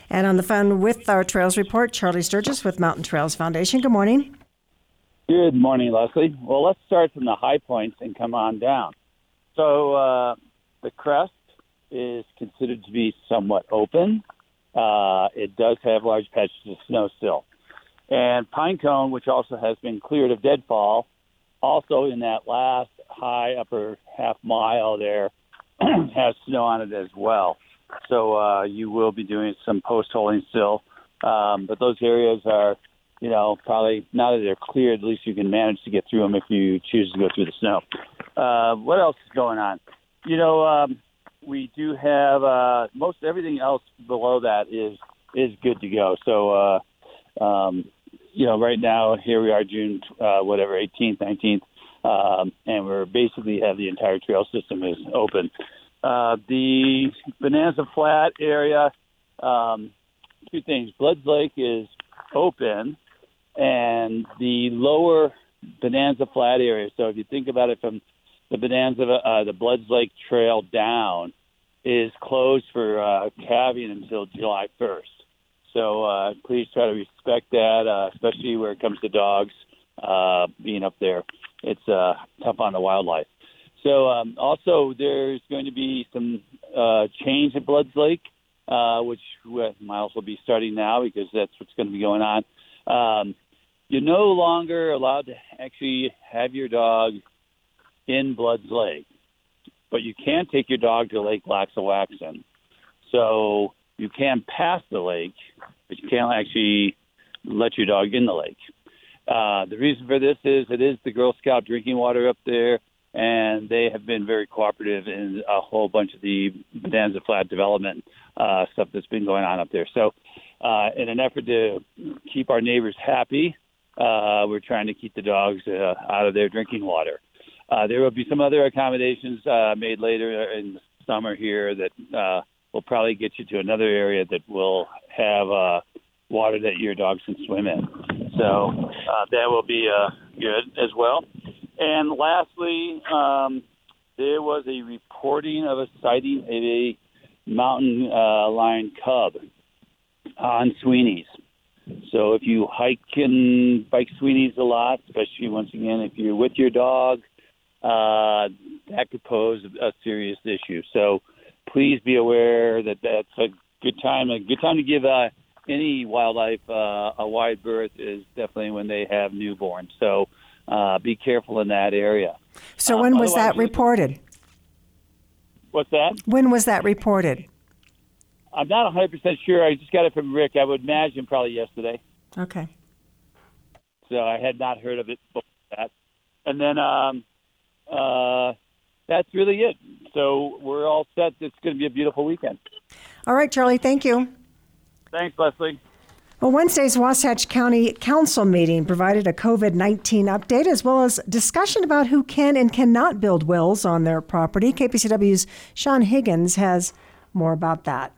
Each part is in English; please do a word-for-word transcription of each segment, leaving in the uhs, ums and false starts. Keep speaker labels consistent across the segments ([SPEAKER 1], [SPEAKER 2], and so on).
[SPEAKER 1] And on the phone with our Trails Report, Charlie Sturgis with Mountain Trails Foundation. Good morning.
[SPEAKER 2] Good morning, Leslie. Well, let's start from the high points and come on down. So uh, the crest is considered to be somewhat open. Uh, it does have large patches of snow still. And Pinecone, which also has been cleared of deadfall, also in that last high upper half mile there, has snow on it as well. So uh, you will be doing some post-holing still. Um, but those areas are, you know, probably now that they're cleared, at least you can manage to get through them if you choose to go through the snow. Uh, what else is going on? You know, um, we do have uh, most everything else below that is is good to go. So, uh, um, you know, right now, here we are, June, uh, whatever, eighteenth, nineteenth, um, and we're basically have the entire trail system is open. Uh, the Bonanza Flat area, um, two things. Bloods Lake is open, and the lower Bonanza Flat area, so if you think about it from the Bonanza, uh, the Bloods Lake Trail down, is closed for uh, calving until July first. So uh, please try to respect that, uh, especially where it comes to dogs uh, being up there. It's uh, tough on the wildlife. So um, also there's going to be some uh, change at Bloods Lake, uh, which might also be starting now because that's what's going to be going on. Um, you're no longer allowed to actually have your dog in Bloods Lake, but you can take your dog to Lake Laxawaxen. So you can pass the lake, but you can't actually let your dog in the lake. Uh, the reason for this is it is the Girl Scout drinking water up there, and they have been very cooperative in a whole bunch of the Bonanza Flat development uh, stuff that's been going on up there. So uh, in an effort to keep our neighbors happy, uh, we're trying to keep the dogs uh, out of their drinking water. Uh, there will be some other accommodations uh, made later in the summer here that uh, will probably get you to another area that will have uh, water that your dogs can swim in. So uh, that will be uh, good as well. And lastly, um, there was a reporting of a sighting of a mountain uh, lion cub on Sweeney's. So if you hike and bike Sweeney's a lot, especially once again if you're with your dog, uh, that could pose a serious issue. So please be aware that that's a good time. A good time to give uh, any wildlife uh, a wide berth is definitely when they have newborns. So uh, be careful in that area.
[SPEAKER 1] So when uh, was that reported?
[SPEAKER 2] What's that?
[SPEAKER 1] When was that reported?
[SPEAKER 2] I'm not one hundred percent sure. I just got it from Rick. I would imagine probably yesterday.
[SPEAKER 1] Okay.
[SPEAKER 2] So I had not heard of it before that. And then um, uh, that's really it. So we're all set. It's going to be a beautiful weekend.
[SPEAKER 1] All right, Charlie. Thank you.
[SPEAKER 2] Thanks, Leslie.
[SPEAKER 1] Well, Wednesday's Wasatch County Council meeting provided a covid nineteen update as well as discussion about who can and cannot build wells on their property. K P C W's Sean Higgins has more about that.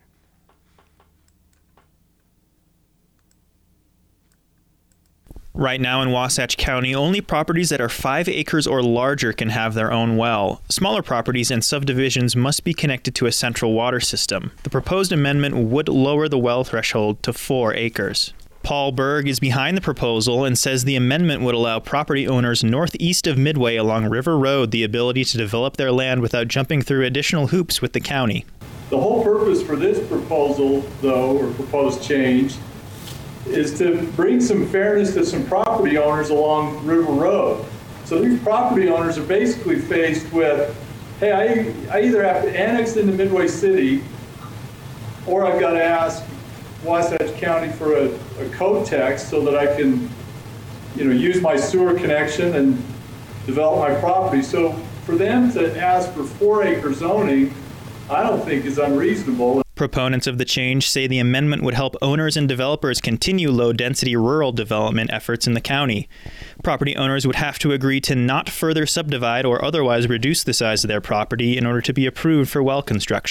[SPEAKER 3] Right now in Wasatch County, only properties that are five acres or larger can have their own well. Smaller properties and subdivisions must be connected to a central water system. The proposed amendment would lower the well threshold to four acres. Paul Berg is behind the proposal and says the amendment would allow property owners northeast of Midway along River Road the ability to develop their land without jumping through additional hoops with the county.
[SPEAKER 4] The whole purpose for this proposal, though, or proposed change, is to bring some fairness to some property owners along River Road. So these property owners are basically faced with, hey, I, I either have to annex into Midway City or I've got to ask Wasatch County for a, a code text so that I can, you know, use my sewer connection and develop my property. So for them to ask for four acre zoning, I don't think is unreasonable.
[SPEAKER 3] Proponents of the change say the amendment would help owners and developers continue low-density rural development efforts in the county. Property owners would have to agree to not further subdivide or otherwise reduce the size of their property in order to be approved for well construction.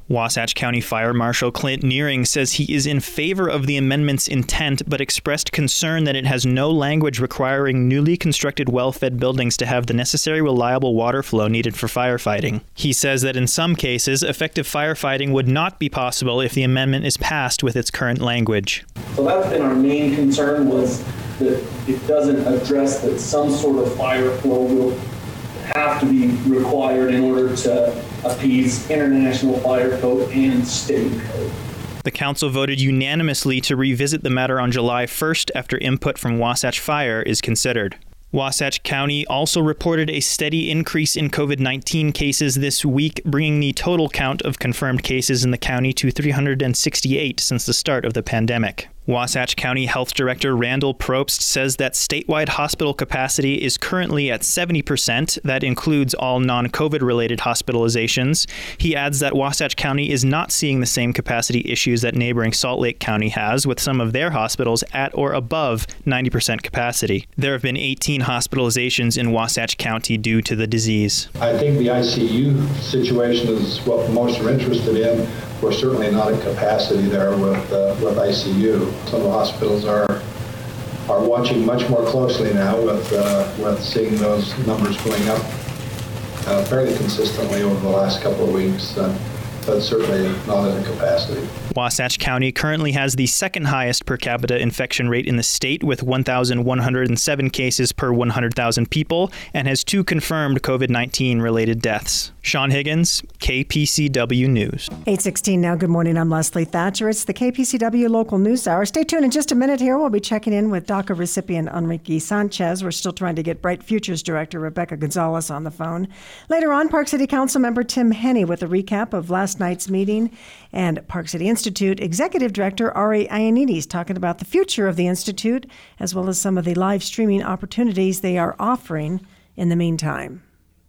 [SPEAKER 3] Wasatch County Fire Marshal Clint Nearing says he is in favor of the amendment's intent, but expressed concern that it has no language requiring newly constructed well-fed buildings to have the necessary reliable water flow needed for firefighting. He says that in some cases, effective firefighting would not be possible if the amendment is passed with its current language.
[SPEAKER 5] So that's been our main concern, was that it doesn't address that some sort of fire flow will have to be required in order to appease international fire code and state code.
[SPEAKER 3] The council voted unanimously to revisit the matter on July first after input from Wasatch Fire is considered. Wasatch County also reported a steady increase in COVID nineteen cases this week, bringing the total count of confirmed cases in the county to three hundred sixty-eight since the start of the pandemic. Wasatch County Health Director Randall Probst says that statewide hospital capacity is currently at seventy percent. That includes all non-COVID related hospitalizations. He adds that Wasatch County is not seeing the same capacity issues that neighboring Salt Lake County has, with some of their hospitals at or above ninety percent capacity. There have been eighteen hospitalizations in Wasatch County due to the disease.
[SPEAKER 6] I think the I C U situation is what most are interested in. We're certainly not at capacity there with uh, with I C U. Some of the hospitals are are watching much more closely now with uh, with seeing those numbers going up uh, fairly consistently over the last couple of weeks. Uh, but certainly not at a capacity.
[SPEAKER 3] Wasatch County currently has the second highest per capita infection rate in the state, with one thousand one hundred seven cases per one hundred thousand people, and has two confirmed COVID nineteen related deaths. Sean Higgins, K P C W News.
[SPEAKER 1] eight sixteen now. Good morning. I'm Leslie Thatcher. It's the K P C W Local News Hour. Stay tuned in just a minute here. We'll be checking in with DACA recipient Enrique Sanchez. We're still trying to get Bright Futures Director Rebecca Gonzalez on the phone. Later on, Park City Council member Tim Henney with a recap of last night's meeting, and Park City Institute Executive Director Ari Ioannidis talking about the future of the Institute, as well as some of the live streaming opportunities they are offering in the meantime.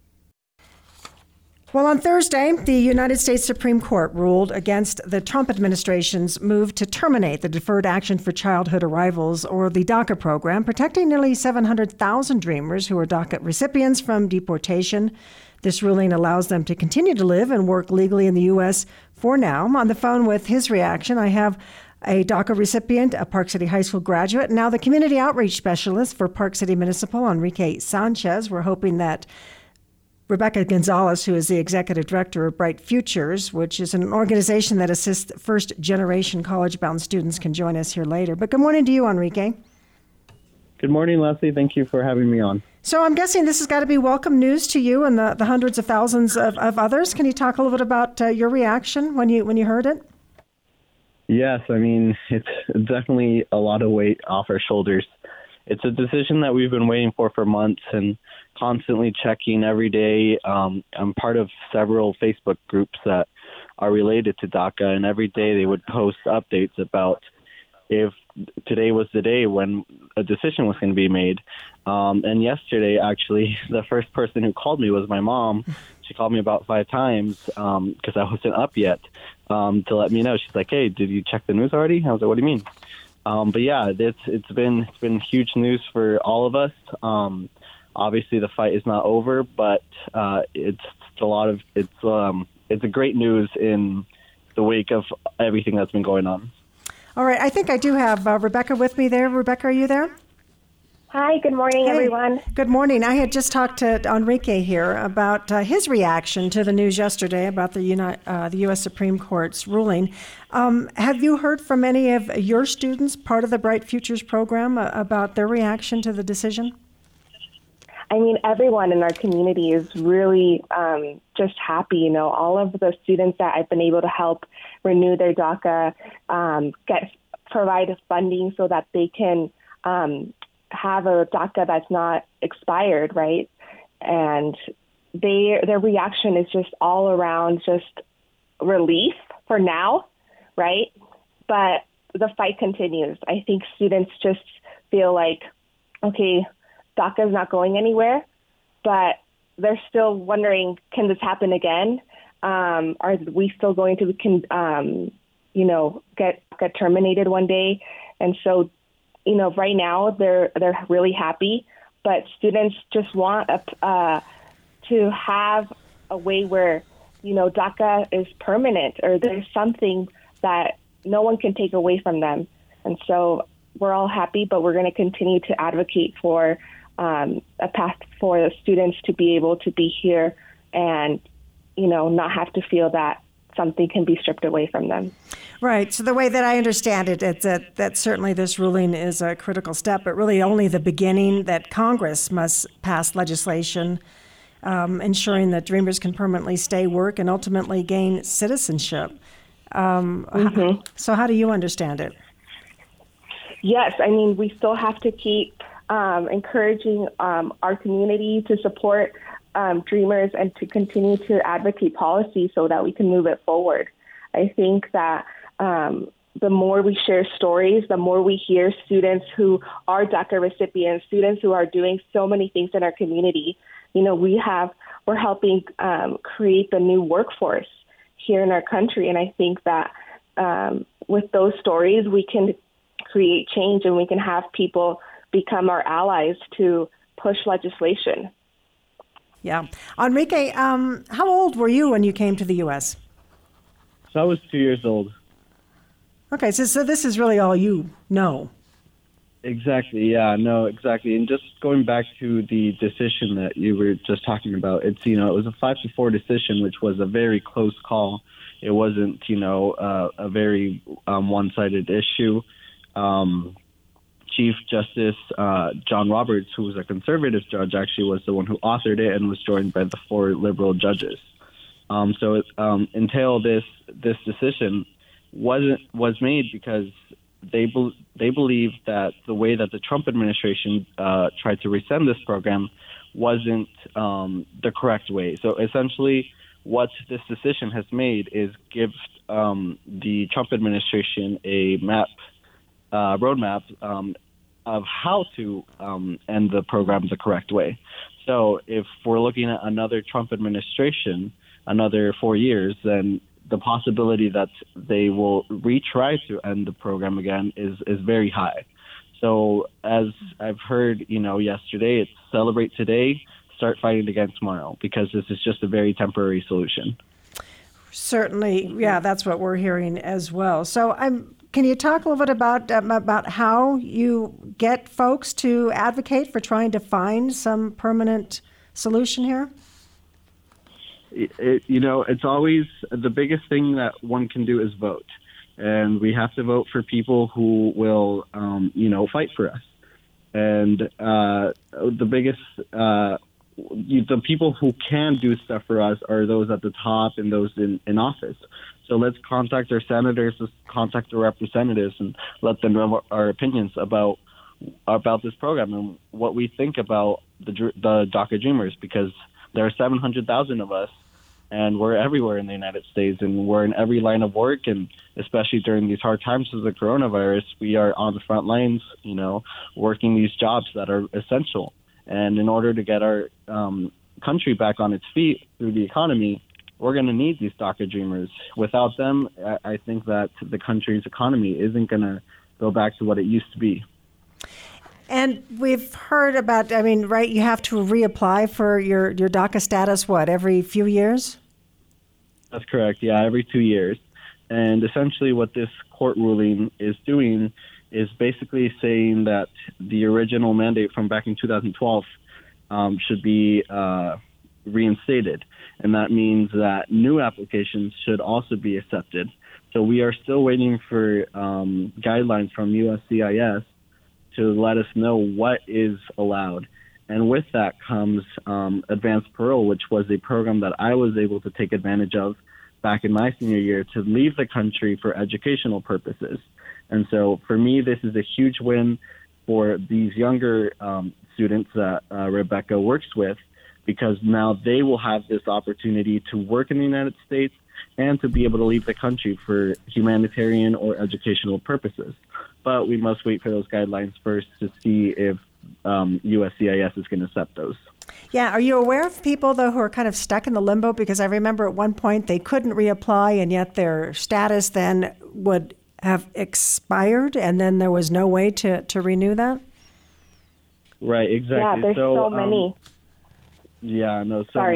[SPEAKER 1] Well, on Thursday, the United States Supreme Court ruled against the Trump administration's move to terminate the Deferred Action for Childhood Arrivals, or the DACA program, protecting nearly seven hundred thousand Dreamers who are DACA recipients from deportation. This ruling allows them to continue to live and work legally in the U S for now. On the phone with his reaction, I have a DACA recipient, a Park City High School graduate, and now the Community Outreach Specialist for Park City Municipal, Enrique Sanchez. We're hoping that Rebecca Gonzalez, who is the Executive Director of Bright Futures, which is an organization that assists first-generation college-bound students, can join us here later. But good morning to you, Enrique.
[SPEAKER 7] Good morning, Leslie. Thank you for having me on.
[SPEAKER 1] So I'm guessing this has got to be welcome news to you and the, the hundreds of thousands of, of others. Can you talk a little bit about uh, your reaction when you when you heard it?
[SPEAKER 7] Yes, I mean, it's definitely a lot of weight off our shoulders. It's a decision that we've been waiting for for months and constantly checking every day. Um, I'm part of several Facebook groups that are related to DACA, and every day they would post updates about if today was the day when a decision was going to be made. Um, and yesterday, actually, the first person who called me was my mom. She called me about five times because um, I wasn't up yet um, to let me know. She's like, "Hey, did you check the news already?" I was like, "What do you mean?" Um, but yeah, it's it's been it's been huge news for all of us. Um, obviously, the fight is not over, but uh, it's a lot of it's um, it's a great news in the wake of everything that's been going on.
[SPEAKER 1] All right, I think I do have uh, Rebecca with me there. Rebecca, are you there?
[SPEAKER 8] Hi, good morning,
[SPEAKER 1] hey,
[SPEAKER 8] everyone.
[SPEAKER 1] Good morning. I had just talked to Enrique here about uh, his reaction to the news yesterday about the, Uni- uh, the U S Supreme Court's ruling. Um, have you heard from any of your students, part of the Bright Futures program, uh, about their reaction to the decision?
[SPEAKER 8] I mean, everyone in our community is really um, just happy. You know, all of the students that I've been able to help renew their DACA, um, get provide funding so that they can um, have a DACA that's not expired, right? And they their reaction is just all around just relief for now, right? But the fight continues. I think students just feel like, okay, DACA is not going anywhere, but they're still wondering, can this happen again? Um, are we still going to, can, um, you know, get get terminated one day? And so, you know, right now they're they're really happy, but students just want a, uh, to have a way where, you know, DACA is permanent, or there's something that no one can take away from them. And so we're all happy, but we're going to continue to advocate for um, a path for the students to be able to be here and, you know, not have to feel that something can be stripped away from them.
[SPEAKER 1] Right. So the way that I understand it, it's that, that certainly this ruling is a critical step, but really only the beginning, that Congress must pass legislation um, ensuring that Dreamers can permanently stay, work, and ultimately gain citizenship. Um,
[SPEAKER 8] mm-hmm.
[SPEAKER 1] So how do you understand it?
[SPEAKER 8] Yes. I mean, we still have to keep um, encouraging um, our community to support Um, Dreamers and to continue to advocate policy so that we can move it forward. I think that um, the more we share stories, the more we hear students who are DACA recipients, students who are doing so many things in our community. You know, we have, we're helping um, create the new workforce here in our country. And I think that um, with those stories, we can create change and we can have people become our allies to push legislation.
[SPEAKER 1] Yeah. Enrique, um, how old were you when you came to the U S?
[SPEAKER 7] So I was two years old.
[SPEAKER 1] Okay, so, so this is really all you know.
[SPEAKER 7] Exactly, yeah, no, exactly. And just going back to the decision that you were just talking about, it's, you know, it was a five to four decision, which was a very close call. It wasn't, you know, uh, a very um, one-sided issue. Um, Chief Justice uh, John Roberts, who was a conservative judge, actually was the one who authored it and was joined by the four liberal judges. Um, so it um, entailed this this decision wasn't was made because they be, they believed that the way that the Trump administration uh, tried to rescind this program wasn't um, the correct way. So essentially, what this decision has made is give um, the Trump administration a map, uh, roadmap um, of how to um, end the program the correct way. So if we're looking at another Trump administration, another four years, then the possibility that they will retry to end the program again is, is very high. So as I've heard, you know, yesterday, it's celebrate today, start fighting again tomorrow, because this is just a very temporary solution.
[SPEAKER 1] Certainly, yeah, that's what we're hearing as well. So I'm, can you talk a little bit about, um, about how you get folks to advocate for trying to find some permanent solution here?
[SPEAKER 7] It, it, you know, it's always the biggest thing that one can do is vote. And we have to vote for people who will, um, you know, fight for us. And uh, the biggest, uh, you, the people who can do stuff for us are those at the top and those in, in office. So let's contact our senators, let's contact our representatives, and let them know our opinions about about this program and what we think about the the DACA Dreamers, because there are seven hundred thousand of us, and we're everywhere in the United States, and we're in every line of work, and especially during these hard times of the coronavirus, we are on the front lines, you know, working these jobs that are essential. And in order to get our um, country back on its feet through the economy, we're going to need these DACA Dreamers. Without them, I, I think that the country's economy isn't going to go back to what it used to be.
[SPEAKER 1] And we've heard about, I mean, right, you have to reapply for your, your DACA status, what, every few years?
[SPEAKER 7] That's correct, yeah, every two years. And essentially what this court ruling is doing is basically saying that the original mandate from back in two thousand twelve um, should be uh, reinstated. And that means that new applications should also be accepted. So we are still waiting for um, guidelines from U S C I S to let us know what is allowed. And with that comes um, advanced parole, which was a program that I was able to take advantage of back in my senior year to leave the country for educational purposes. And so for me, this is a huge win for these younger um, students that uh, Rebecca works with, because now they will have this opportunity to work in the United States and to be able to leave the country for humanitarian or educational purposes. But we must wait for those guidelines first to see if um, U S C I S is going to accept those.
[SPEAKER 1] Yeah. Are you aware of people, though, who are kind of stuck in the limbo? Because I remember at one point they couldn't reapply, and yet their status then would have expired, and then there was no way to, to renew that?
[SPEAKER 7] Right, exactly.
[SPEAKER 8] Yeah, there's so,
[SPEAKER 7] so
[SPEAKER 8] many.
[SPEAKER 7] Um, yeah, no, so
[SPEAKER 8] Sorry.
[SPEAKER 7] many.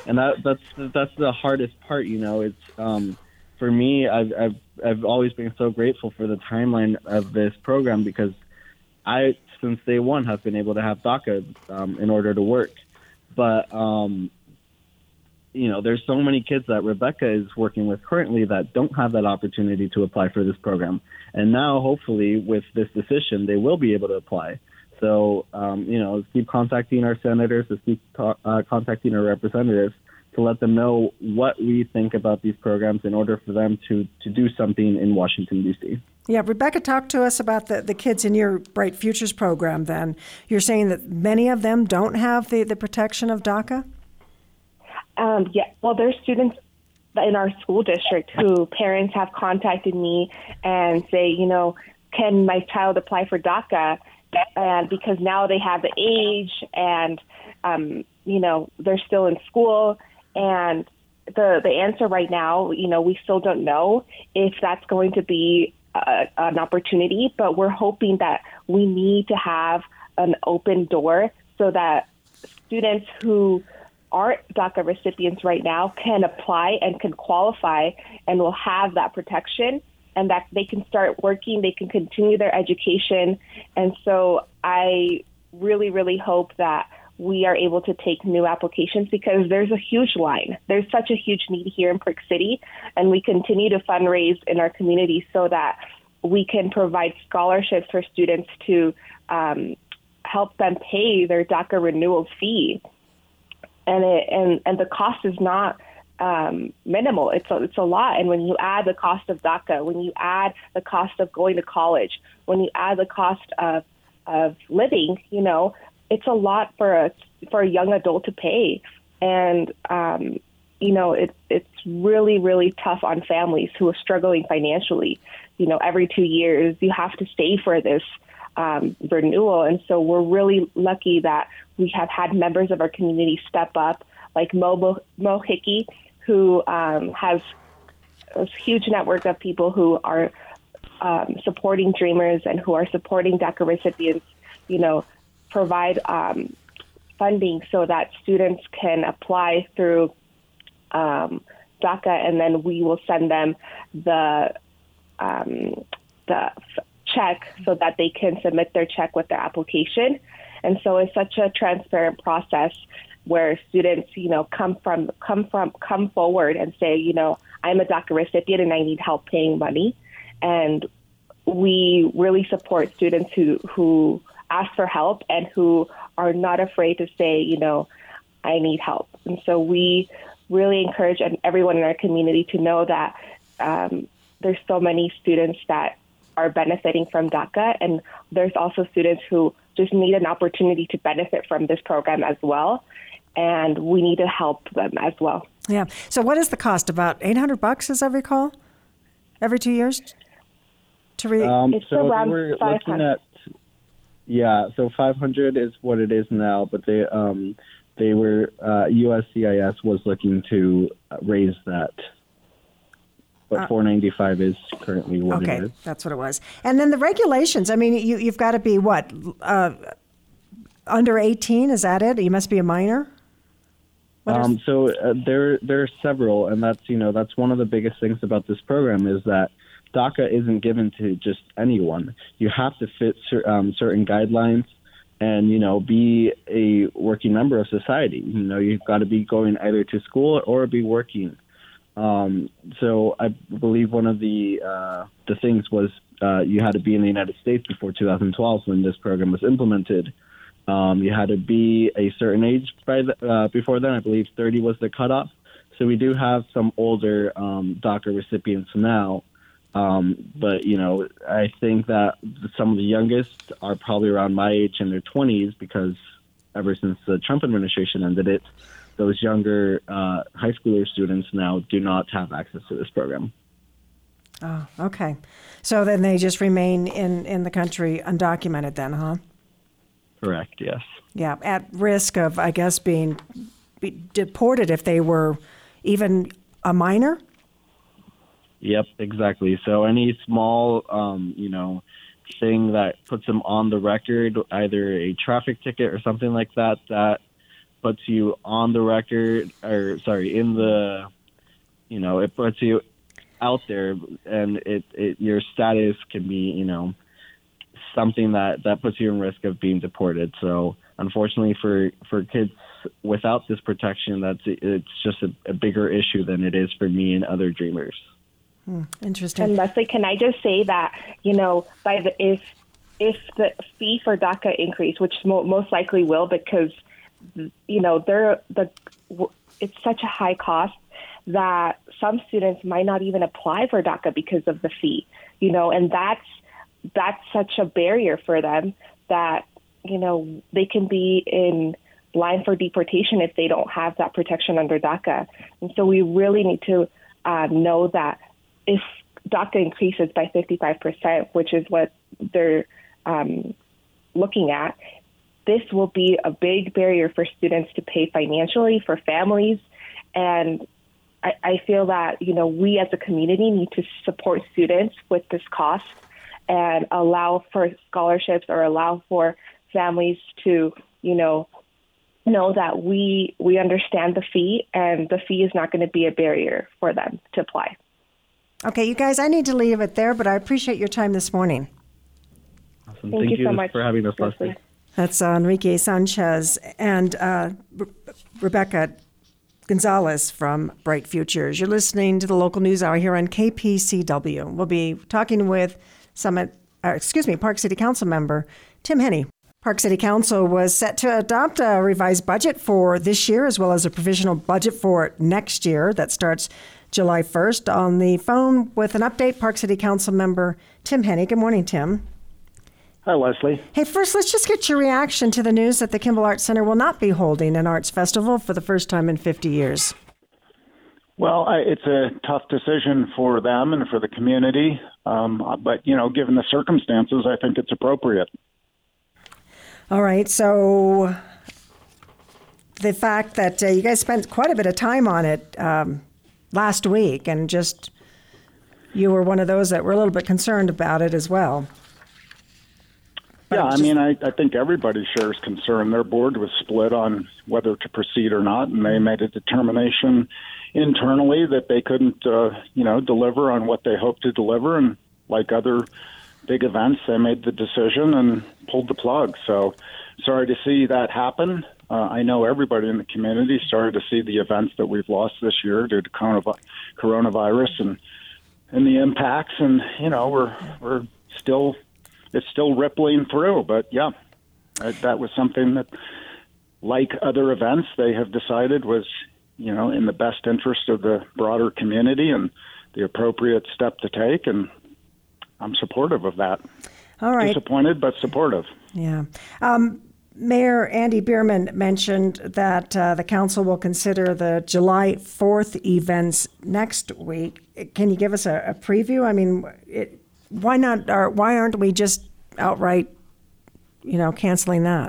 [SPEAKER 7] and that that's that's the hardest part. You know, it's um, for me. I've I've I've always been so grateful for the timeline of this program because I, since day one, have been able to have DACA um, in order to work. But um, you know, there's so many kids that Rebecca is working with currently that don't have that opportunity to apply for this program. And now, hopefully, with this decision, they will be able to apply. So, um, you know, let's keep contacting our senators, let's keep ta- uh, contacting our representatives to let them know what we think about these programs in order for them to, to do something in Washington, D C.
[SPEAKER 1] Yeah, Rebecca, talk to us about the, the kids in your Bright Futures program then. You're saying that many of them don't have the, the protection of DACA?
[SPEAKER 8] Um, yeah, well, there's students in our school district who parents have contacted me and say, you know, can my child apply for DACA? And because now they have the age and, um, you know, they're still in school. And the, the answer right now, you know, we still don't know if that's going to be a, an opportunity, but we're hoping that we need to have an open door so that students who are DACA recipients right now can apply and can qualify and will have that protection and that they can start working, they can continue their education. And so I really, really hope that we are able to take new applications because there's a huge line. There's such a huge need here in Park City, and we continue to fundraise in our community so that we can provide scholarships for students to um, help them pay their DACA renewal fee. And it, and and the cost is not um, minimal. It's a, it's a lot. And when you add the cost of DACA, when you add the cost of going to college, when you add the cost of of living, you know, it's a lot for a for a young adult to pay. And um, you know, it's it's really really tough on families who are struggling financially. You know, every two years you have to stay for this Um, renewal. And so we're really lucky that we have had members of our community step up, like Mo, Mo Hickey, who um, has a huge network of people who are um, supporting Dreamers and who are supporting DACA recipients, you know, provide um, funding so that students can apply through um, DACA, and then we will send them the um, the check so that they can submit their check with their application. And so it's such a transparent process where students, you know, come from come from come forward and say, you know, I'm a DACA recipient and I need help paying money. And we really support students who who ask for help and who are not afraid to say, you know, I need help. And so we really encourage everyone in our community to know that um, there's so many students that are benefiting from DACA, and there's also students who just need an opportunity to benefit from this program as well, and we need to help them as well.
[SPEAKER 1] Yeah. So what is the cost? About eight hundred bucks, as I recall, every two years? To re-
[SPEAKER 7] um,
[SPEAKER 8] it's
[SPEAKER 7] so
[SPEAKER 8] around
[SPEAKER 7] we're
[SPEAKER 8] five hundred.
[SPEAKER 7] looking at, yeah, so five hundred is what it is now, but they um, they were uh, U S C I S was looking to raise that. But uh, four ninety-five is currently what
[SPEAKER 1] okay,
[SPEAKER 7] it is.
[SPEAKER 1] That's what it was. And then the regulations, I mean, you, you've got to be, what, uh, under eighteen? Is that it? You must be a minor?
[SPEAKER 7] Um, so uh, there, there are several, and that's, you know, that's one of the biggest things about this program is that DACA isn't given to just anyone. You have to fit cer- um, certain guidelines and, you know, be a working member of society. You know, you've got to be going either to school or be working. Um, so I believe one of the uh, the things was uh, you had to be in the United States before two thousand twelve when this program was implemented. Um, you had to be a certain age by the, uh, before then. I believe thirty was the cutoff. So we do have some older um, DACA recipients now. Um, but, you know, I think that some of the youngest are probably around my age in their twenties because ever since the Trump administration ended it, those younger uh, high schooler students now do not have access to this program.
[SPEAKER 1] Oh, okay. So then they just remain in, in the country undocumented then, huh?
[SPEAKER 7] Correct, yes.
[SPEAKER 1] Yeah, at risk of, I guess, being be deported if they were even a minor?
[SPEAKER 7] Yep, exactly. So any small, um, you know, thing that puts them on the record, either a traffic ticket or something like that, that puts you on the record, or sorry, in the, you know, it puts you out there, and it, it your status can be, you know, something that, that puts you in risk of being deported. So unfortunately for, for kids without this protection, that's it's just a, a bigger issue than it is for me and other dreamers.
[SPEAKER 1] Hmm, interesting.
[SPEAKER 8] And Leslie, can I just say that, you know, by the if if the fee for DACA increase, which mo- most likely will, because you know they're the it's such a high cost that some students might not even apply for DACA because of the fee, you know, and that's that's such a barrier for them that, you know, they can be in line for deportation if they don't have that protection under DACA. And so we really need to uh, know that if DACA increases by fifty-five percent, which is what they're um, looking at, this will be a big barrier for students to pay financially, for families. And I, I feel that, you know, we as a community need to support students with this cost and allow for scholarships or allow for families to, you know, know that we we understand the fee, and the fee is not going to be a barrier for them to apply.
[SPEAKER 1] Okay, you guys, I need to leave it there, but I appreciate your time this morning.
[SPEAKER 7] Awesome.
[SPEAKER 8] Thank,
[SPEAKER 7] Thank
[SPEAKER 8] you
[SPEAKER 7] you
[SPEAKER 8] so much
[SPEAKER 7] for having us, Leslie.
[SPEAKER 1] That's uh, Enrique Sanchez and uh, Re- Rebecca Gonzalez from Bright Futures. You're listening to the local news hour here on K P C W. We'll be talking with Summit, uh, excuse me, Park City Council member Tim Henney. Park City Council was set to adopt a revised budget for this year, as well as a provisional budget for next year that starts July first. On the phone with an update, Park City Council member Tim Henney. Good morning, Tim.
[SPEAKER 9] Hi, Leslie.
[SPEAKER 1] Hey, first, let's just get your reaction to the news that the Kimball Arts Center will not be holding an arts festival for the first time in fifty years.
[SPEAKER 9] Well, I, it's a tough decision for them and for the community, um, but, you know, given the circumstances, I think it's appropriate.
[SPEAKER 1] All right, so the fact that uh, you guys spent quite a bit of time on it um, last week, and just you were one of those that were a little bit concerned about it as well. But
[SPEAKER 9] yeah,
[SPEAKER 1] just,
[SPEAKER 9] I mean, I, I think everybody shares concern. Their board was split on whether to proceed or not, and they made a determination internally that they couldn't, uh, you know, deliver on what they hoped to deliver. And like other big events, they made the decision and pulled the plug. So sorry to see that happen. Uh, I know everybody in the community started to see the events that we've lost this year due to coronavirus and and the impacts. And, you know, we're we're still, it's still rippling through. But, yeah, that, that was something that, like other events, they have decided was, you know, in the best interest of the broader community and the appropriate step to take. And I'm supportive of that.
[SPEAKER 1] All right.
[SPEAKER 9] Disappointed, but supportive.
[SPEAKER 1] Yeah. Um, Mayor Andy Bierman mentioned that uh, the council will consider the July fourth events next week. Can you give us a, a preview? I mean, it, why not? Or why aren't we just outright, you know, canceling that?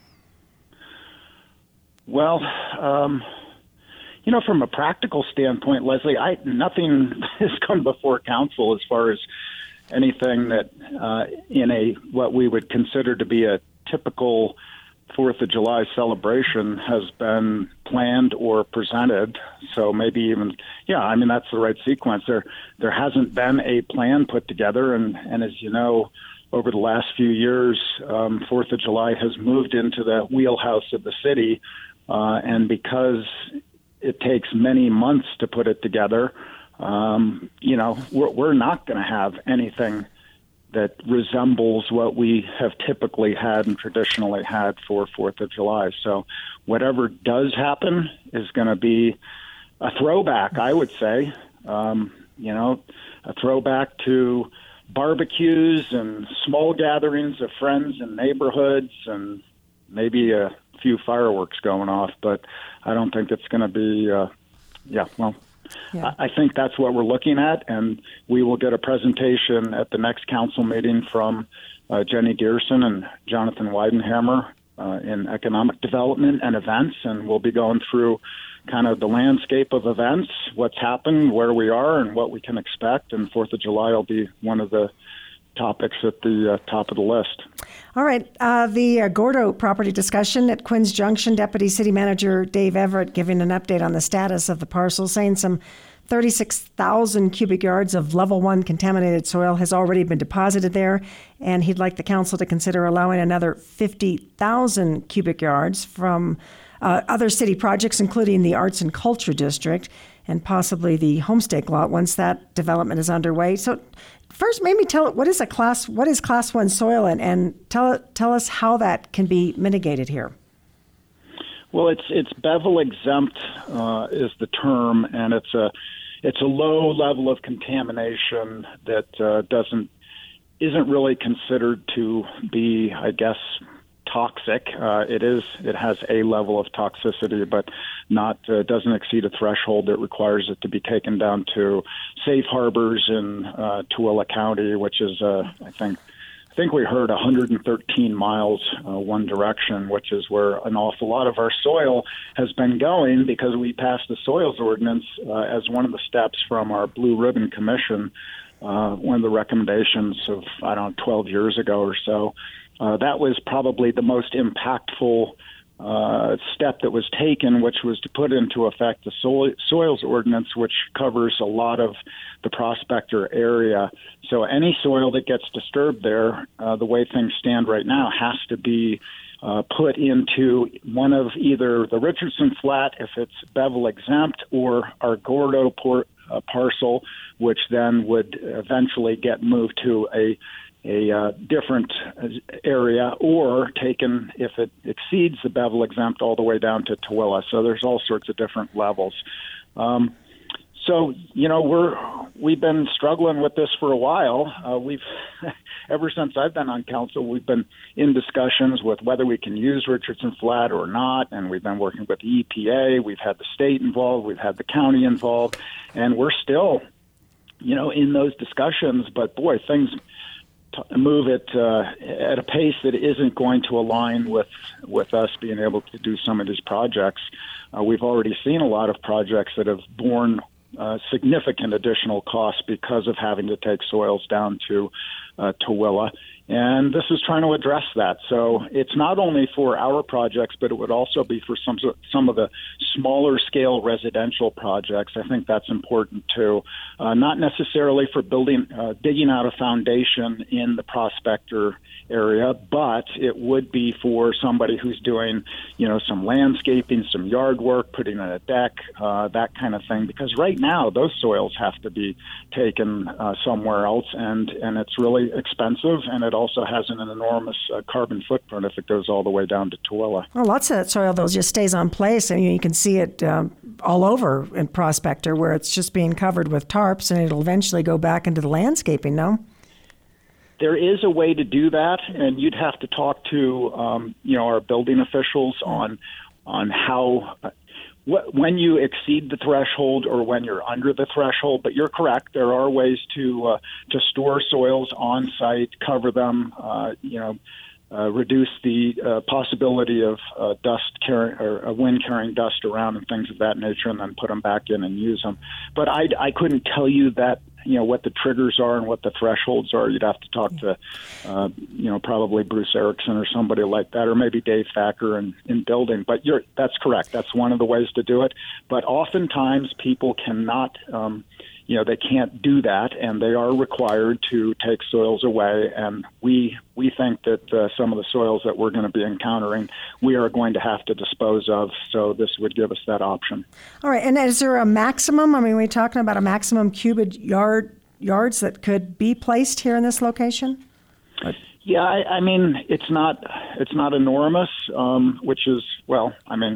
[SPEAKER 9] Well, um, you know, from a practical standpoint, Leslie, I nothing has come before council as far as anything that uh, in a what we would consider to be a typical Fourth of July celebration has been planned or presented. So maybe even, yeah, I mean, that's the right sequence. There there hasn't been a plan put together. And, and as you know, over the last few years, um, Fourth of July has moved into the wheelhouse of the city. Uh, and because it takes many months to put it together, um, you know, we're, we're not going to have anything that resembles what we have typically had and traditionally had for Fourth of July. So whatever does happen is going to be a throwback, I would say, um, you know, a throwback to barbecues and small gatherings of friends and neighborhoods and maybe a few fireworks going off. But I don't think it's going to be, uh, yeah, well, Yeah. I think that's what we're looking at, and we will get a presentation at the next council meeting from uh, Jenny Dearson and Jonathan Weidenhammer uh, in economic development and events, and we'll be going through kind of the landscape of events, what's happened, where we are, and what we can expect. And Fourth of July will be one of the topics at the uh, top of the list.
[SPEAKER 1] All right. Uh, the uh, Gordo property discussion at Quinns Junction, Deputy City Manager Dave Everett giving an update on the status of the parcel, saying some thirty-six thousand cubic yards of level one contaminated soil has already been deposited there, and he'd like the council to consider allowing another fifty thousand cubic yards from uh, other city projects, including the Arts and Culture District and possibly the Homestake lot once that development is underway. So first, maybe tell what is a class, what is class one soil, and, and tell tell us how that can be mitigated here.
[SPEAKER 9] Well, it's it's Bevel exempt uh, is the term, and it's a it's a low level of contamination that uh, doesn't isn't really considered to be, I guess, toxic. Uh, it is it has a level of toxicity, but not uh, doesn't exceed a threshold that requires it to be taken down to safe harbors in uh, Tooele County, which is uh, I think. I think we heard one hundred thirteen miles uh, one direction, which is where an awful lot of our soil has been going because we passed the soils ordinance uh, as one of the steps from our Blue Ribbon Commission, uh, one of the recommendations of, I don't know, twelve years ago or so. Uh, that was probably the most impactful uh, step that was taken, which was to put into effect the soil, soils ordinance, which covers a lot of the Prospector area. So any soil that gets disturbed there, uh, the way things stand right now, has to be uh, put into one of either the Richardson Flat, if it's Bevel exempt, or our Gordo port, uh, parcel, which then would eventually get moved to a a uh, different area, or taken, if it exceeds the Bevel exempt, all the way down to Tooele. So there's all sorts of different levels. Um, so, you know, we're, we've been struggling with this for a while. Uh, we've, ever since I've been on council, we've been in discussions with whether we can use Richardson Flat or not, and we've been working with the E P A. We've had the state involved. We've had the county involved, and we're still, you know, in those discussions. But, boy, things move it uh, at a pace that isn't going to align with with us being able to do some of these projects. Uh, we've already seen a lot of projects that have borne uh, significant additional costs because of having to take soils down to uh, Tooele. And this is trying to address that. So it's not only for our projects, but it would also be for some some of the smaller scale residential projects. I think that's important too. Uh, not necessarily for building, uh, digging out a foundation in the Prospector area, but it would be for somebody who's doing, you know, some landscaping, some yard work, putting in a deck, uh, that kind of thing. Because right now those soils have to be taken uh, somewhere else, and and it's really expensive, and it also has an enormous uh, carbon footprint if it goes all the way down to Tooele.
[SPEAKER 1] Well, lots of that soil, though, just stays on place, and you can see it um, all over in Prospector, where it's just being covered with tarps, and it'll eventually go back into the landscaping, no?
[SPEAKER 9] There is a way to do that, and you'd have to talk to, um, you know, our building officials on on how, uh, wh- when you exceed the threshold or when you're under the threshold. But you're correct; there are ways to uh, to store soils on site, cover them, uh, you know, uh, reduce the uh, possibility of uh, dust carrying or uh, wind carrying dust around and things of that nature, and then put them back in and use them. But I I couldn't tell you that. You know, what the triggers are and what the thresholds are. You'd have to talk to, uh, you know, probably Bruce Erickson or somebody like that, or maybe Dave Thacker in, in building. But you're, that's correct. That's one of the ways to do it. But oftentimes people cannot, um, you know, they can't do that, and they are required to take soils away. And we we think that uh, some of the soils that we're going to be encountering, we are going to have to dispose of. So this would give us that option.
[SPEAKER 1] All right. And is there a maximum? I mean, we're talking about a maximum cubic yard yards that could be placed here in this location?
[SPEAKER 9] Yeah, I, I mean, it's not it's not enormous, um, which is, well, I mean,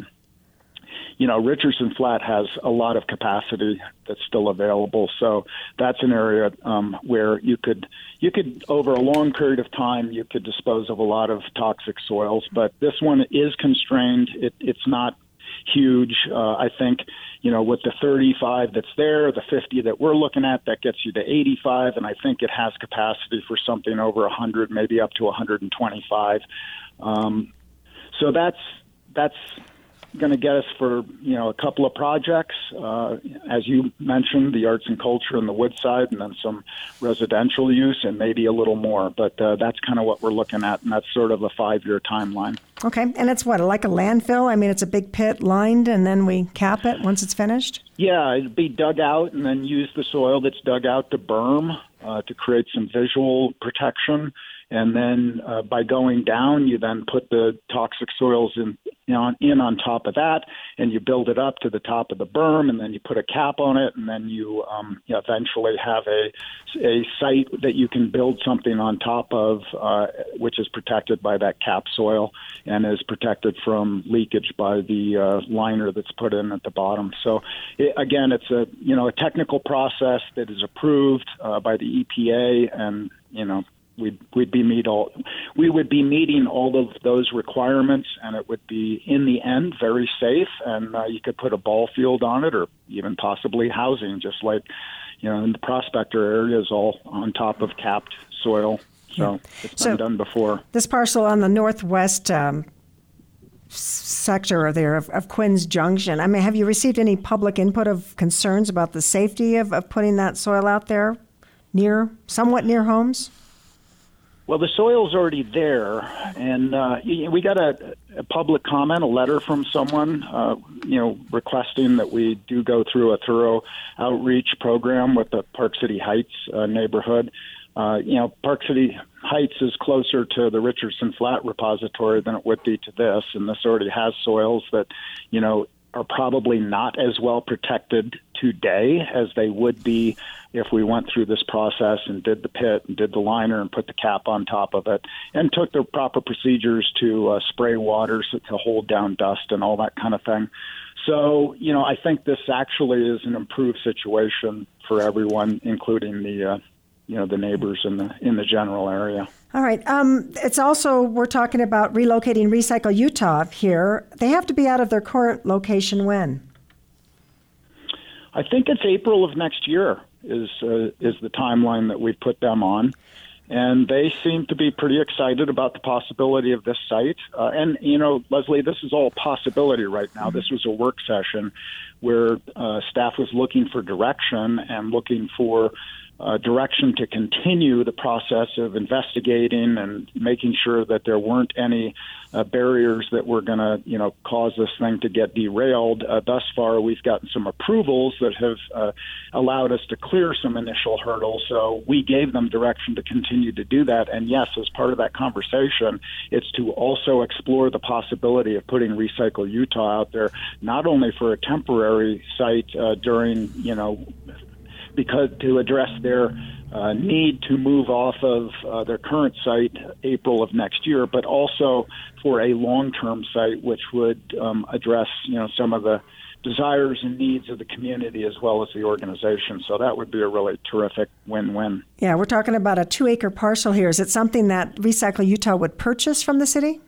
[SPEAKER 9] you know, Richardson Flat has a lot of capacity that's still available. So that's an area um, where you could, you could, over a long period of time, you could dispose of a lot of toxic soils. But this one is constrained. It, it's not huge. Uh, I think, you know, with the thirty-five that's there, the fifty that we're looking at, that gets you to eighty-five. And I think it has capacity for something over one hundred, maybe up to one hundred twenty-five. Um, so that's, that's, going to get us for, you know, a couple of projects. Uh, as you mentioned, the arts and culture and the Woodside, and then some residential use and maybe a little more. But uh, that's kind of what we're looking at, and that's sort of a five-year timeline.
[SPEAKER 1] Okay. And it's what, like a landfill? I mean, it's a big pit lined, and then we cap it once it's finished?
[SPEAKER 9] Yeah, it'd be dug out and then use the soil that's dug out to berm uh, to create some visual protection. And then uh, by going down, you then put the toxic soils in, you know, in on top of that, and you build it up to the top of the berm, and then you put a cap on it, and then you, um, you know, eventually have a a site that you can build something on top of, uh, which is protected by that cap soil and is protected from leakage by the uh, liner that's put in at the bottom. So, it, again, it's a you know a technical process that is approved uh, by the E P A, and you know. We'd, we'd be meet all, we would be meeting all of those requirements, and it would be, in the end, very safe. And uh, you could put a ball field on it, or even possibly housing, just like, you know, in the Prospector area is all on top of capped soil. So yeah. It's been so done before.
[SPEAKER 1] This parcel on the northwest um, sector there of, of Quinn's Junction, I mean, have you received any public input of concerns about the safety of, of putting that soil out there near, somewhat near homes?
[SPEAKER 9] Well, the soil's already there, and uh, we got a, a public comment, a letter from someone, uh, you know, requesting that we do go through a thorough outreach program with the Park City Heights uh, neighborhood. Uh, you know, Park City Heights is closer to the Richardson Flat repository than it would be to this, and this already has soils that, you know, are probably not as well protected today as they would be if we went through this process and did the pit and did the liner and put the cap on top of it and took the proper procedures to uh, spray water to hold down dust and all that kind of thing. So, you know, I think this actually is an improved situation for everyone, including the, uh, you know, the neighbors in the in the general area.
[SPEAKER 1] All right. Um, it's also, we're talking about relocating Recycle Utah here. They have to be out of their current location when?
[SPEAKER 9] I think it's April of next year is uh, is the timeline that we've put them on. And they seem to be pretty excited about the possibility of this site. Uh, and, you know, Leslie, this is all possibility right now. This was a work session where uh, staff was looking for direction and looking for Uh, direction to continue the process of investigating and making sure that there weren't any uh, barriers that were going to, you know, cause this thing to get derailed. Uh, thus far, we've gotten some approvals that have uh, allowed us to clear some initial hurdles. So we gave them direction to continue to do that. And yes, as part of that conversation, it's to also explore the possibility of putting Recycle Utah out there, not only for a temporary site uh, during, you know, because to address their uh, need to move off of uh, their current site April of next year, but also for a long-term site which would um, address, you know, some of the desires and needs of the community as well as the organization. So that would be a really terrific win-win.
[SPEAKER 1] Yeah, we're talking about a two-acre parcel here. Is it something that Recycle Utah would purchase from the city?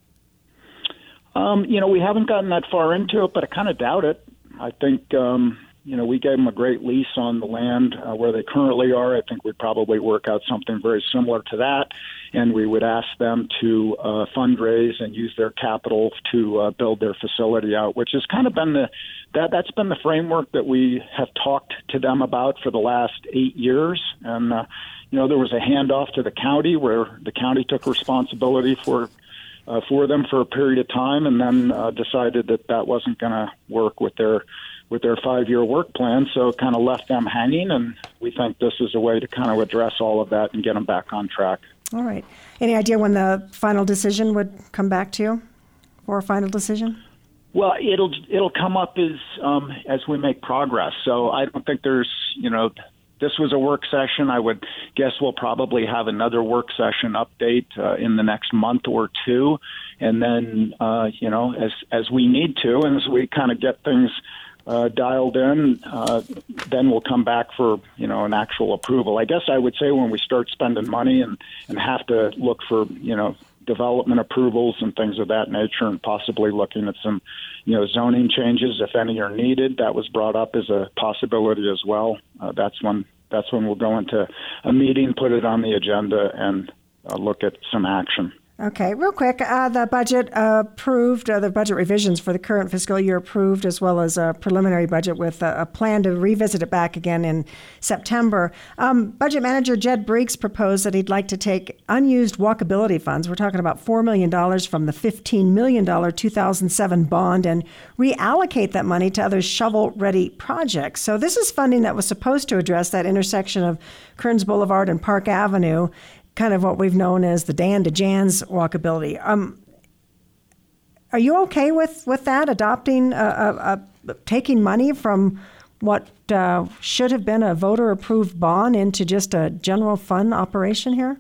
[SPEAKER 9] Um, you know, we haven't gotten that far into it, but I kind of doubt it. I think... Um, You know, we gave them a great lease on the land uh, where they currently are. I think we'd probably work out something very similar to that, and we would ask them to uh, fundraise and use their capital to uh, build their facility out, which has kind of been the that that's been the framework that we have talked to them about for the last eight years. And uh, you know, there was a handoff to the county where the county took responsibility for. Uh, for them for a period of time, and then uh, decided that that wasn't going to work with their with their five-year work plan, so it kind of left them hanging, and we think this is a way to kind of address all of that and get them back on track.
[SPEAKER 1] All right. Any idea when the final decision would come back to you for a final decision?
[SPEAKER 9] Well, it'll it'll come up as um, as we make progress. So I don't think there's, you know, this was a work session. I would guess we'll probably have another work session update uh, in the next month or two. And then, uh, you know, as, as we need to, and as we kind of get things uh, dialed in, uh, then we'll come back for, you know, an actual approval. I guess I would say when we start spending money and, and have to look for, you know, development approvals and things of that nature, and possibly looking at some, you know, zoning changes, if any are needed. That was brought up as a possibility as well. Uh, that's when that's when we'll go into a meeting, put it on the agenda, and uh, look at some action.
[SPEAKER 1] Okay, real quick, uh, the budget uh, approved, uh, the budget revisions for the current fiscal year approved, as well as a preliminary budget with a, a plan to revisit it back again in September. Um, Budget Manager Jed Breeks proposed that he'd like to take unused walkability funds, we're talking about four million dollars from the fifteen million dollars two thousand seven bond, and reallocate that money to other shovel-ready projects. So this is funding that was supposed to address that intersection of Kearns Boulevard and Park Avenue, kind of what we've known as the Dan to Jan's walkability. Um, are you okay with, with that, adopting, a, a, a, taking money from what uh, should have been a voter-approved bond into just a general fund operation here?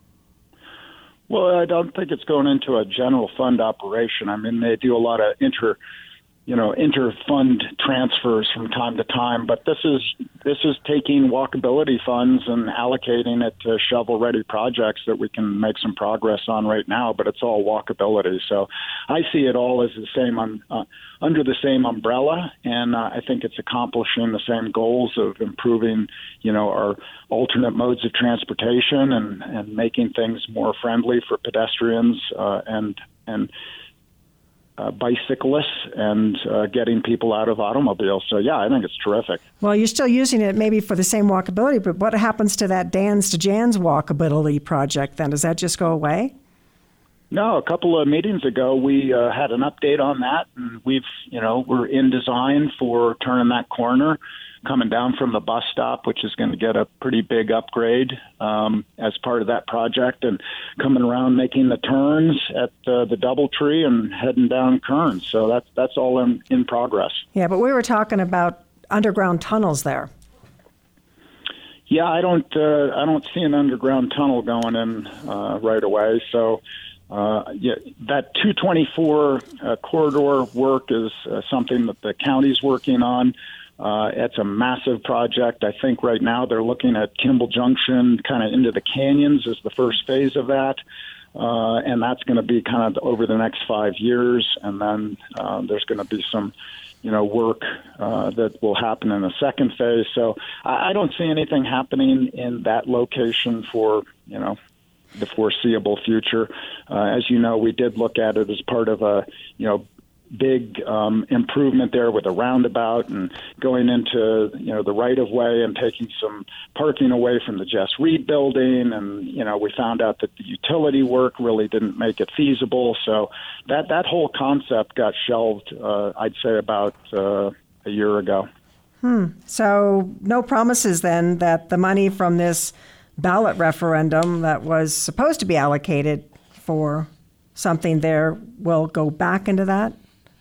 [SPEAKER 9] Well, I don't think it's going into a general fund operation. I mean, they do a lot of inter, you know, inter-fund transfers from time to time, but this is this is taking walkability funds and allocating it to shovel-ready projects that we can make some progress on right now. But it's all walkability, so I see it all as the same um, uh, under the same umbrella, and uh, I think it's accomplishing the same goals of improving, you know, our alternate modes of transportation and, and making things more friendly for pedestrians uh, and and. Uh, bicyclists and uh, getting people out of automobiles. So, yeah, I think it's terrific.
[SPEAKER 1] Well, you're still using it maybe for the same walkability, but what happens to that Dan's to Jan's walkability project then? Does that just go away?
[SPEAKER 9] No, a couple of meetings ago, we uh, had an update on that, and we've, you know, we're in design for turning that corner, coming down from the bus stop, which is going to get a pretty big upgrade um, as part of that project, and coming around making the turns at uh, the Doubletree and heading down Kearns. So that's that's all in, in progress.
[SPEAKER 1] Yeah, but we were talking about underground tunnels there.
[SPEAKER 9] Yeah, I don't uh, I don't see an underground tunnel going in uh, right away. So. Uh, yeah, that two twenty-four uh, corridor work is uh, something that the county's working on. Uh, it's a massive project. I think right now they're looking at Kimball Junction kind of into the canyons as the first phase of that. Uh, and that's going to be kind of over the next five years. And then uh, there's going to be some, you know, work uh, that will happen in the second phase. So I, I don't see anything happening in that location for, you know, the foreseeable future. Uh, as you know, we did look at it as part of a, you know, big um, improvement there with a roundabout and going into, you know, the right of way and taking some parking away from the Jess Reed building. And, you know, we found out that the utility work really didn't make it feasible. So that, that whole concept got shelved, uh, I'd say about uh, a year ago.
[SPEAKER 1] Hmm. So no promises then that the money from this ballot referendum that was supposed to be allocated for something there will go back into that?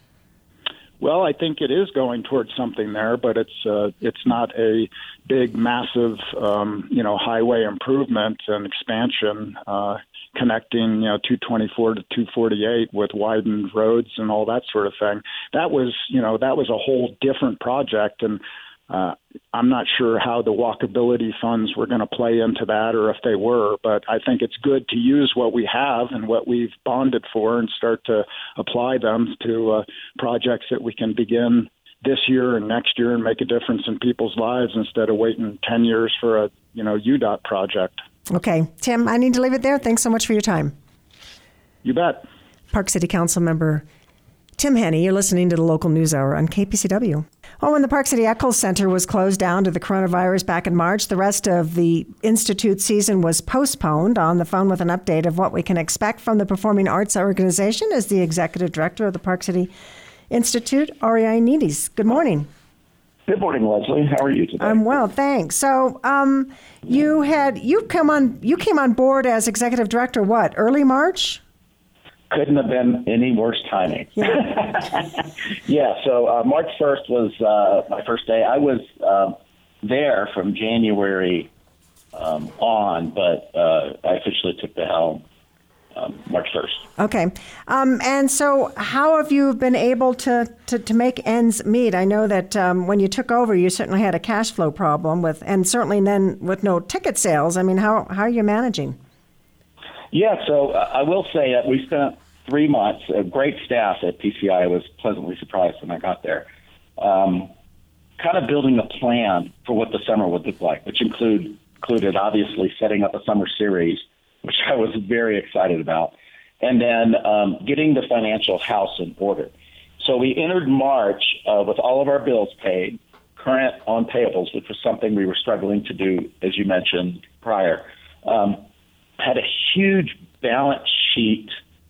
[SPEAKER 9] Well, I think it is going towards something there, but it's uh, it's not a big, massive, um, you know, highway improvement and expansion uh, connecting, you know, two twenty-four to two forty-eight with widened roads and all that sort of thing. That was, you know, that was a whole different project, and Uh, I'm not sure how the walkability funds were going to play into that or if they were, but I think it's good to use what we have and what we've bonded for and start to apply them to uh, projects that we can begin this year and next year and make a difference in people's lives instead of waiting ten years for a, you know, U DOT project.
[SPEAKER 1] Okay. Tim, I need to leave it there. Thanks so much for your time.
[SPEAKER 9] You bet.
[SPEAKER 1] Park City Council member Tim Henne, you're listening to the Local News Hour on K P C W. Oh, when the Park City Eccles Center was closed down to the coronavirus back in March, the rest of the Institute season was postponed. On the phone with an update of what we can expect from the Performing Arts Organization is the Executive Director of the Park City Institute, Ari Ioannidis. Good morning.
[SPEAKER 10] Good morning, Leslie. How are you today?
[SPEAKER 1] I'm well, thanks. So, um, you had you come on you came on board as Executive Director, what, early March?
[SPEAKER 10] Couldn't have been any worse timing. Yeah, yeah so uh, March first was uh, my first day. I was uh, there from January um, on, but uh, I officially took the helm um, March first.
[SPEAKER 1] Okay. Um, and so how have you been able to, to, to make ends meet? I know that um, when you took over, you certainly had a cash flow problem, with, and certainly then with no ticket sales. I mean, how, how are you managing?
[SPEAKER 10] Yeah, so uh, I will say that we spent three months, a great staff at P C I. I was pleasantly surprised when I got there, um, kind of building a plan for what the summer would look like, which include, included obviously setting up a summer series, which I was very excited about, and then um, getting the financial house in order. So we entered March uh, with all of our bills paid, current on payables, which was something we were struggling to do, as you mentioned prior. Um, had a huge balance sheet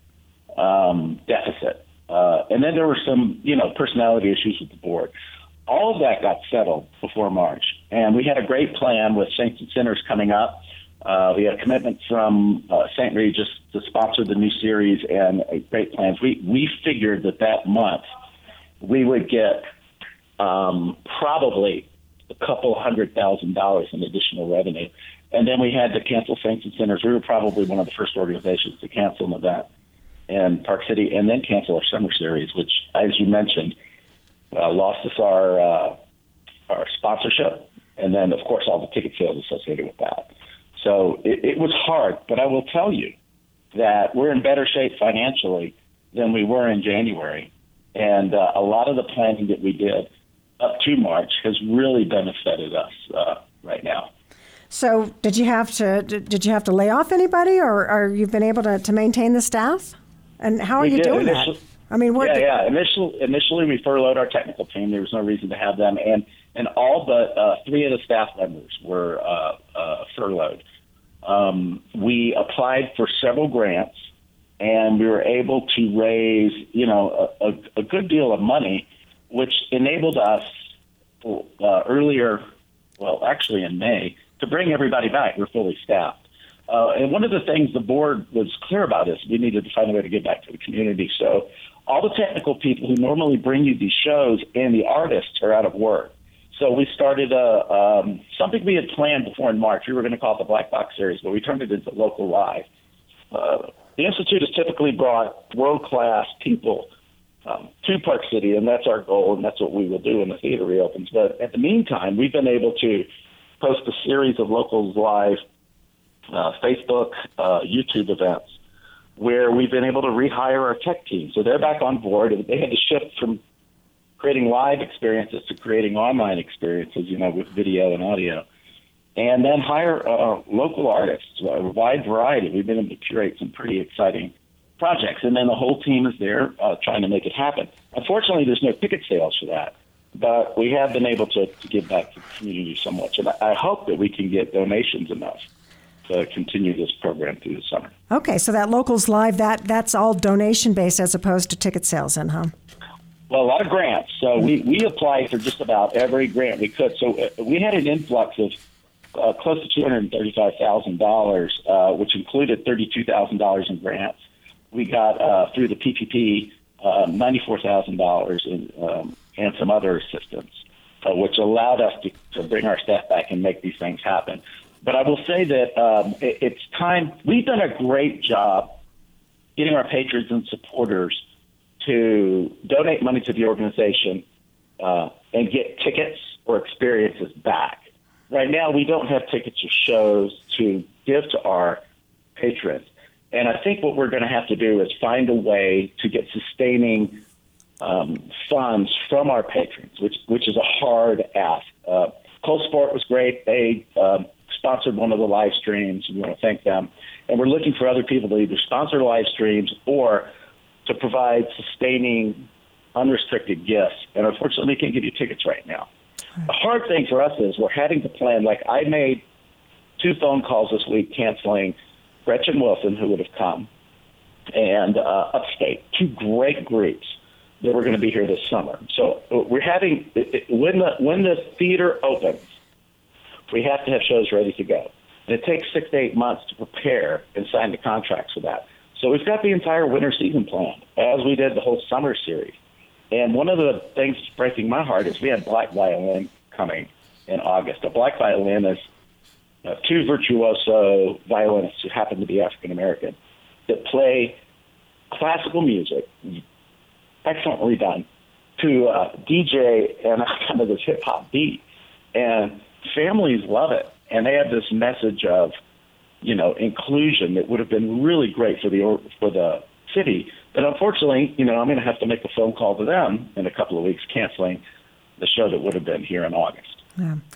[SPEAKER 10] um, deficit. Uh, and then there were some, you know, personality issues with the board. All of that got settled before March. And we had a great plan with Saints and Sinners coming up. Uh, we had a commitment from uh, Saint Regis to sponsor the new series and uh, great plans. We, we figured that that month we would get um, probably a couple hundred thousand dollars in additional revenue. And then we had to cancel Saints and Sinners. We were probably one of the first organizations to cancel an event in Park City and then cancel our summer series, which, as you mentioned, uh, lost us our uh, our sponsorship, and then, of course, all the ticket sales associated with that. So it, it was hard, but I will tell you that we're in better shape financially than we were in January, and uh, a lot of the planning that we did up to March has really benefited us uh, right now.
[SPEAKER 1] So did you have to did you have to lay off anybody, or, or you've been able to, to maintain the staff? And how are
[SPEAKER 10] we
[SPEAKER 1] you
[SPEAKER 10] did.
[SPEAKER 1] doing
[SPEAKER 10] Initially,
[SPEAKER 1] that? I mean, what?
[SPEAKER 10] Yeah,
[SPEAKER 1] did,
[SPEAKER 10] yeah. Initially, initially we furloughed our technical team. There was no reason to have them, and and all but uh, three of the staff members were uh, uh, furloughed. Um, we applied for several grants, and we were able to raise, you know, a, a, a good deal of money, which enabled us uh, earlier, well, actually in May, to bring everybody back. We're fully staffed. Uh, and one of the things the board was clear about is we needed to find a way to get back to the community. So all the technical people who normally bring you these shows and the artists are out of work. So we started a, um, something we had planned before in March. We were going to call it the Black Box Series, but we turned it into Local Live. Uh, the Institute has typically brought world-class people um, to Park City, and that's our goal, and that's what we will do when the theater reopens. But at the meantime, we've been able to post a series of Locals Live uh, Facebook, uh, YouTube events where we've been able to rehire our tech team. So they're back on board, and they had to shift from creating live experiences to creating online experiences, you know, with video and audio, and then hire uh, local artists, a wide variety. We've been able to curate some pretty exciting projects, and then the whole team is there uh, trying to make it happen. Unfortunately, there's no ticket sales for that, but we have been able to, to give back to the community so much, and I hope that we can get donations enough to continue this program through the summer.
[SPEAKER 1] Okay, so that Locals Live, that that's all donation-based as opposed to ticket sales, then, huh?
[SPEAKER 10] Well, a lot of grants. So we, we applied for just about every grant we could. So uh, we had an influx of uh, close to two hundred thirty-five thousand dollars, uh, which included thirty-two thousand dollars in grants. We got, uh, through the P P P, uh, ninety-four thousand dollars in, um, and some other assistance, uh, which allowed us to, to bring our staff back and make these things happen. But I will say that um, it, it's time. We've done a great job getting our patrons and supporters to donate money to the organization uh, and get tickets or experiences back. Right now, we don't have tickets or shows to give to our patrons. And I think what we're going to have to do is find a way to get sustaining um, funds from our patrons, which which is a hard ask. Uh, Cold Sport was great. They um, sponsored one of the live streams. We want to thank them. And we're looking for other people to either sponsor live streams or to provide sustaining, unrestricted gifts. And unfortunately, we can't give you tickets right now. The hard thing for us is we're having to plan. Like, I made two phone calls this week canceling Gretchen Wilson, who would have come, and uh, Upstate, two great groups that were going to be here this summer. So we're having, when the, when the theater opens, we have to have shows ready to go. And it takes six to eight months to prepare and sign the contracts for that. So we've got the entire winter season planned, as we did the whole summer series. And one of the things that's breaking my heart is we had Black Violin coming in August. A Black Violin is uh, two virtuoso violinists who happen to be African-American that play classical music, excellently done, to uh, D J and kind of this hip-hop beat. And families love it. And they have this message of, you know, inclusion that would have been really great for the for the city. But unfortunately, you know, I'm going to have to make a phone call to them in a couple of weeks, canceling the show that would have been here in August.
[SPEAKER 1] Yeah.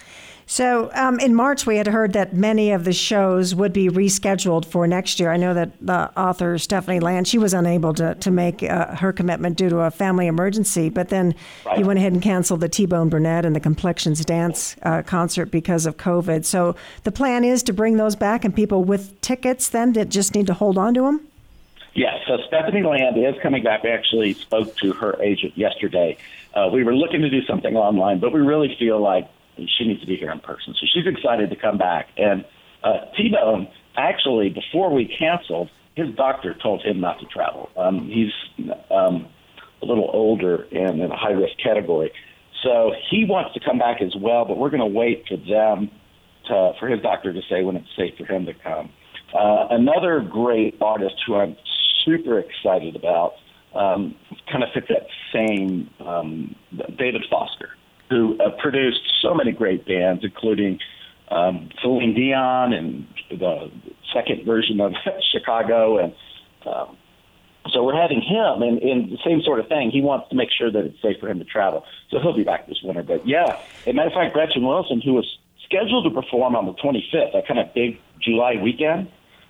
[SPEAKER 1] So um, in March, we had heard that many of the shows would be rescheduled for next year. I know that the author, Stephanie Land, she was unable to, to make uh, her commitment due to a family emergency, but then right. you went ahead and canceled the T-Bone Burnett and the Complexions Dance uh, concert because of COVID. So the plan is to bring those back, and people with tickets then that just need to hold on to them?
[SPEAKER 10] Yes, so Stephanie Land is coming back. I actually spoke to her agent yesterday. Uh, we were looking to do something online, but we really feel like she needs to be here in person. So she's excited to come back. And uh, T-Bone, actually, before we canceled, his doctor told him not to travel. Um, he's um, a little older and in a high-risk category. So he wants to come back as well, but we're going to wait for them, to, for his doctor to say when it's safe for him to come. Uh, another great artist who I'm super excited about um, kind of fit that same, um, David Foster, who uh, produced so many great bands, including um, Celine Dion and the second version of Chicago. And um, so we're having him, and, and the same sort of thing. He wants to make sure that it's safe for him to travel. So he'll be back this winter. But, yeah, as a matter of fact, Gretchen Wilson, who was scheduled to perform on the twenty-fifth, that kind of big July weekend,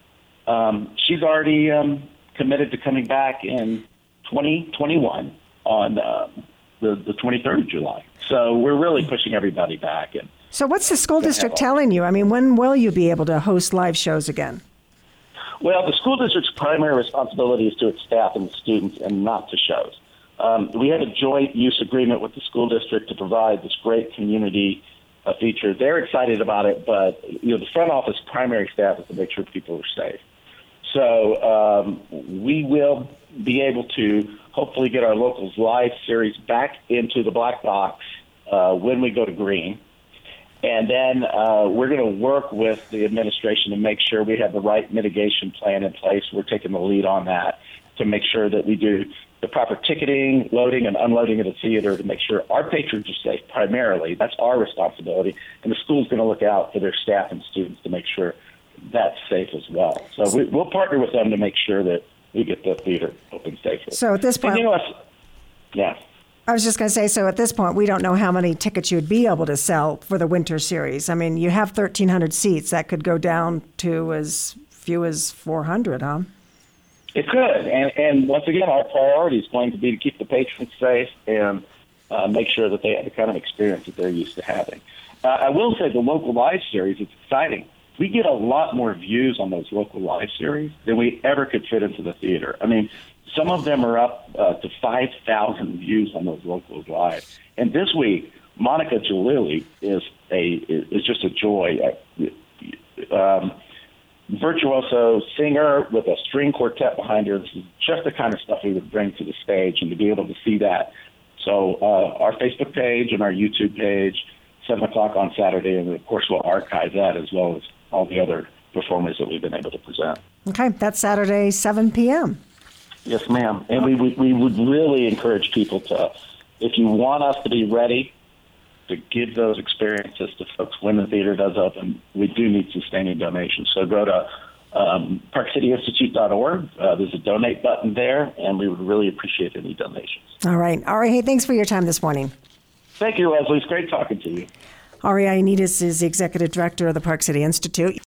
[SPEAKER 10] um, she's already um, committed to coming back in twenty twenty-one on uh, the, the twenty-third of July. So we're really pushing everybody back. And
[SPEAKER 1] so what's the school district telling you? I mean, when will you be able to host live shows again?
[SPEAKER 10] Well, the school district's primary responsibility is to its staff and students and not to shows. Um, we have a joint use agreement with the school district to provide this great community uh, feature. They're excited about it, but you know, the front office primary staff is to make sure people are safe. So um, we will be able to hopefully get our Locals Live series back into the black box uh, when we go to green. And then uh, we're going to work with the administration to make sure we have the right mitigation plan in place. We're taking the lead on that to make sure that we do the proper ticketing, loading, and unloading of the theater to make sure our patrons are safe primarily. That's our responsibility. And the school's going to look out for their staff and students to make sure that's safe as well. So we, we'll partner with them to make sure that we get the theater open safely.
[SPEAKER 1] So at this point,
[SPEAKER 10] and, you know, yeah.
[SPEAKER 1] I was just going to say, so at this point, we don't know how many tickets you'd be able to sell for the winter series. I mean, you have thirteen hundred seats. That could go down to as few as four hundred, huh?
[SPEAKER 10] It could. And, and once again, our priority is going to be to keep the patrons safe and uh, make sure that they have the kind of experience that they're used to having. Uh, I will say the Local Live series, it's exciting. We get a lot more views on those Local Live series than we ever could fit into the theater. I mean, some of them are up uh, to five thousand views on those Locals Live. And this week, Monica Jalili is a is just a joy. Um, virtuoso singer with a string quartet behind her. This is just the kind of stuff we would bring to the stage, and to be able to see that. So uh, our Facebook page and our YouTube page, seven o'clock on Saturday, and of course we'll archive that as well as all the other performers that we've been able to present.
[SPEAKER 1] Okay, that's Saturday, seven p.m.
[SPEAKER 10] Yes, ma'am. And we would, we would really encourage people to, if you want us to be ready to give those experiences to folks when the theater does open, we do need sustaining donations. So go to um, park city institute dot org. Uh, there's a donate button there, and we would really appreciate any donations.
[SPEAKER 1] All right. Ari, hey, thanks for your time this morning.
[SPEAKER 10] Thank you, Leslie. It's great talking to you.
[SPEAKER 1] Ari Ioannidis is the executive director of the Park City Institute.